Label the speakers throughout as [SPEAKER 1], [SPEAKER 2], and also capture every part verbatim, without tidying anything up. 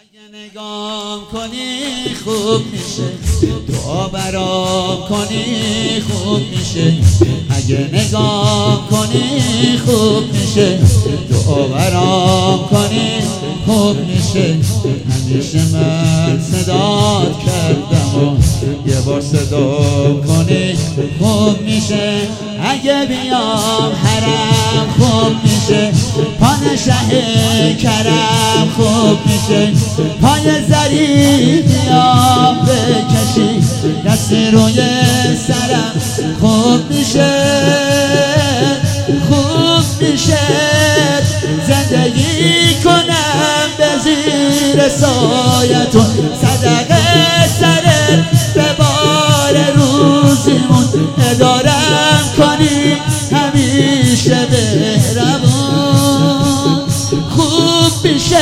[SPEAKER 1] اگه نگام کنی خوب میشه، دعا برام کنی خوب میشه. اگه نگام کنی خوب میشه، دعا برام کنی خوب میشه. همیشه من صدات کردم و یه بار صدا کنی خوب میشه. اگه بیام حرم خوب میشه، پان شه کرم خوب میشه. پای زری بیام بکشی، دستی روی سرم خوب میشه، خوب میشه. زندگی کنم به زیر سایتون، صدقه سرت به بار روزیمون. ادارم کنی همیشه مهربون، خوب میشه.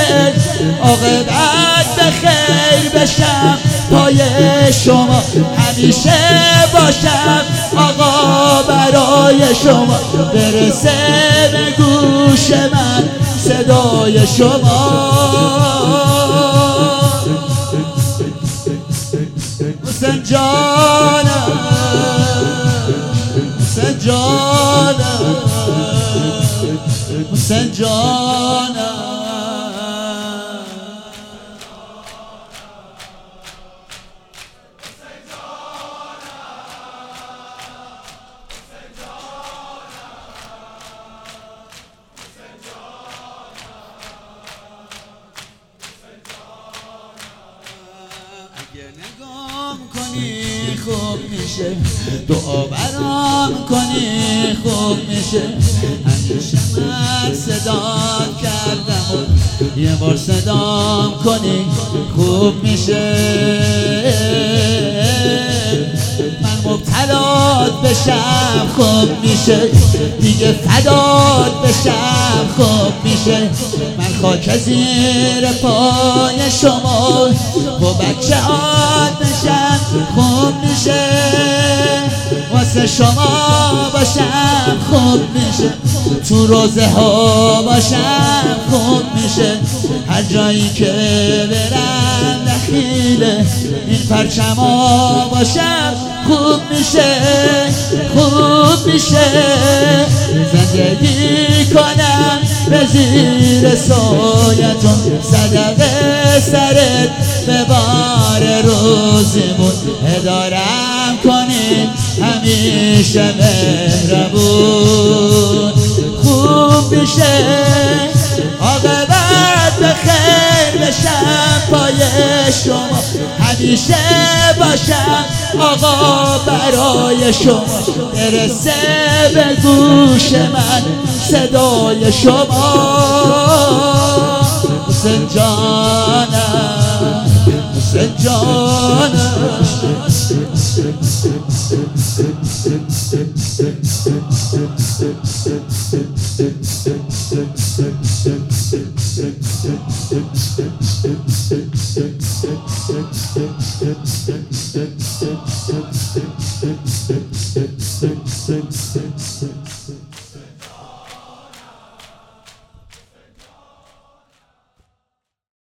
[SPEAKER 1] عاقبت به خیر بشم پای شما، همیشه باشم آقا برای شما. برسه به گوش من صدای شما. حسین جانم، حسین جانم، حسین جانم. اگه نگام کنی خوب میشه، دعا برام کنی خوب میشه. همیشه من صدات کردم و یه بار صدام کنی خوب میشه. من مبتلات بشم خوب میشه، دیگه فدات بشم خوب میشه. من خاک زیر پای شما و بچه هات بشم خوب میشه. واسه شما باشم خوب میشه، تو روزه ها باشم خوب میشه. هر جایی که برم دخیله این پرچم ها باشم خوب میشه، خوب میشه. زندگی کنم به زیر سایتون، صدقه سرت به بار روزیمون. ادارم کنی همیشه مهربون، خوب میشه. عاقبت به خیر بشم پای شما، همیشه باشم آقا برای شما. برسه به گوش من صدای شما. حسین جانم، حسین جانم. Thank you.